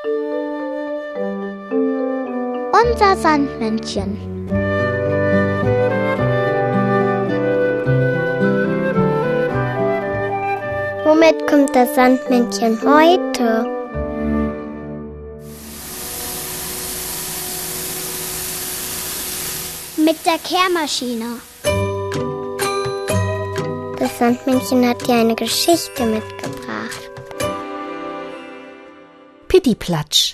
Unser Sandmännchen. Womit kommt das Sandmännchen heute? Mit der Kehrmaschine. Das Sandmännchen hat dir eine Geschichte mitgebracht. Pittiplatsch.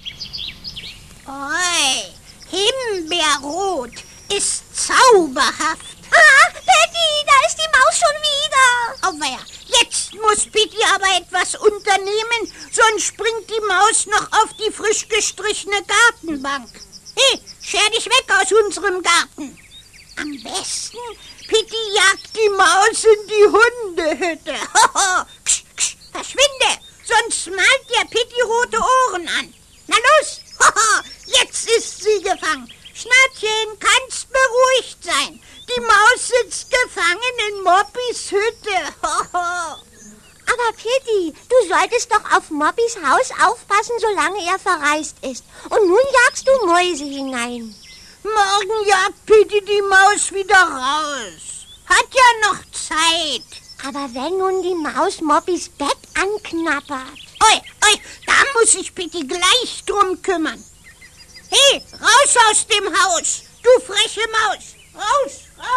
Oi, Himbeerrot ist zauberhaft. Pitti, da ist die Maus schon wieder. Auweia, jetzt muss Pitti aber etwas unternehmen, sonst springt die Maus noch auf die frisch gestrichene Gartenbank. Hey, scher dich weg aus unserem Garten. Am besten, Pitti jagt die Maus in die Hundehütte. Ksch, ksch, verschwinde, sonst malt der Pitti rote Ohren an. Na los, jetzt ist sie gefangen. Schnattchen, kannst beruhigt sein. Die Maus sitzt gefangen in Moppis Hütte. Aber Pitti, du solltest doch auf Moppis Haus aufpassen, solange er verreist ist. Und nun jagst du Mäuse hinein. Morgen jagt Pitti die Maus wieder raus. Hat ja noch Zeit. Aber wenn nun die Maus Moppis Bett anknabbert. Oi, da muss sich Pitti gleich drum kümmern. Hey, raus aus dem Haus, du freche Maus. Raus.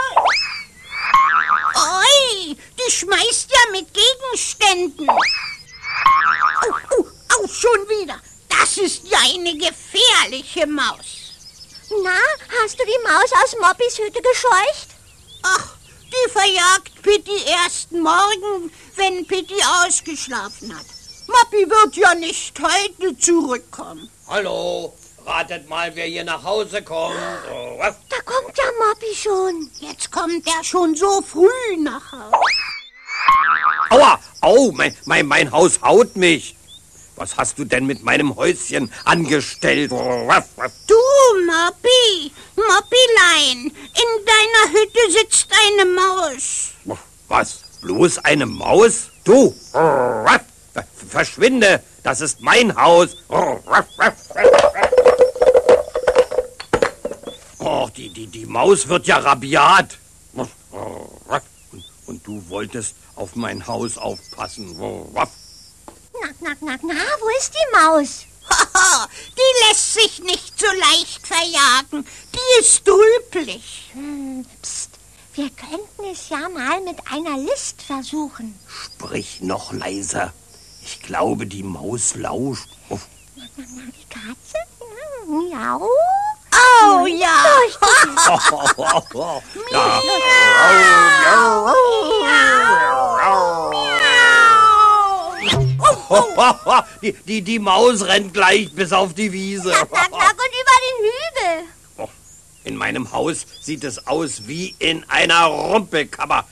Oi, die schmeißt ja mit Gegenständen. Au, schon wieder. Das ist ja eine gefährliche Maus. Na, hast du die Maus aus Moppis Hütte gescheucht? Ach, die verjagt Pitti erst morgen, wenn Pitti ausgeschlafen hat. Moppi wird ja nicht heute zurückkommen. Hallo, ratet mal, wer hier nach Hause kommt. Da kommt ja Moppi schon. Jetzt kommt er schon so früh nach Hause. Aua, au, mein Haus haut mich. Was hast du denn mit meinem Häuschen angestellt? Du, Moppi, Moppilein, in deiner Hütte sitzt eine Maus. Was, bloß eine Maus? Du, verschwinde, das ist mein Haus. Oh, die Maus wird ja rabiat. Und du wolltest auf mein Haus aufpassen. Na, wo ist die Maus? Die lässt sich nicht so leicht verjagen. Die ist dulplig. Psst, wir könnten es ja mal mit einer List versuchen. Sprich noch leiser. Ich glaube, die Maus lauscht. Oh. Die Katze? Miau. Oh ja. Die Maus rennt gleich bis auf die Wiese. Und über den Hügel. In meinem Haus sieht es aus wie in einer Rumpelkammer.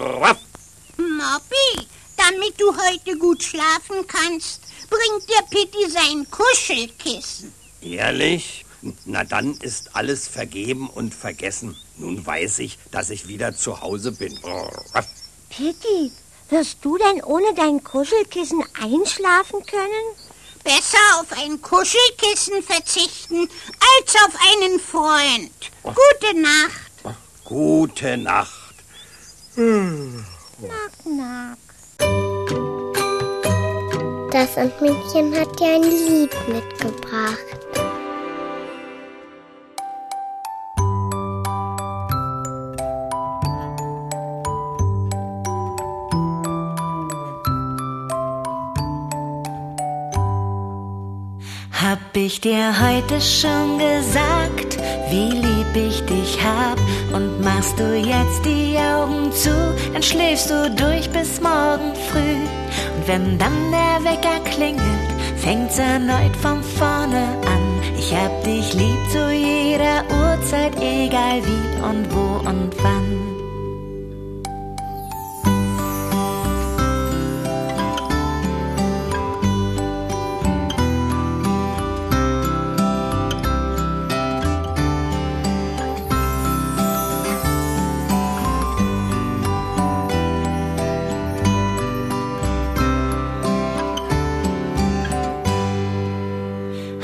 Moppi, damit du heute gut schlafen kannst, bringt der Pitti sein Kuschelkissen. Ehrlich? Na dann ist alles vergeben und vergessen. Nun weiß ich, dass ich wieder zu Hause bin. Pitti, wirst du denn ohne dein Kuschelkissen einschlafen können? Besser auf ein Kuschelkissen verzichten, als auf einen Freund. Gute Nacht. Gute Nacht. Nack. Das Sandmännchen hat dir ein Lied mitgebracht. Hab ich dir heute schon gesagt, wie lieb ich dich hab? Und machst du jetzt die Augen zu, dann schläfst du durch bis morgen früh. Und wenn dann der Wecker klingelt, fängt's erneut von vorne an. Ich hab dich lieb zu jeder Uhrzeit, egal wie und wo und wann.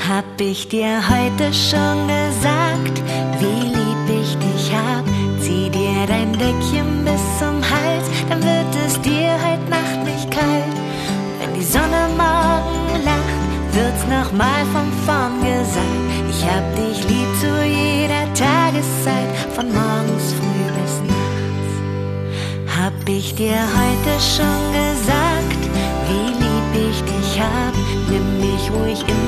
Hab ich dir heute schon gesagt, wie lieb ich dich hab? Zieh dir dein Deckchen bis zum Hals, dann wird es dir heute Nacht nicht kalt. Wenn die Sonne morgen lacht, wird's nochmal von vorn gesagt. Ich hab dich lieb zu jeder Tageszeit, von morgens früh bis nachts. Hab ich dir heute schon gesagt, wie lieb ich dich hab? Nimm mich ruhig in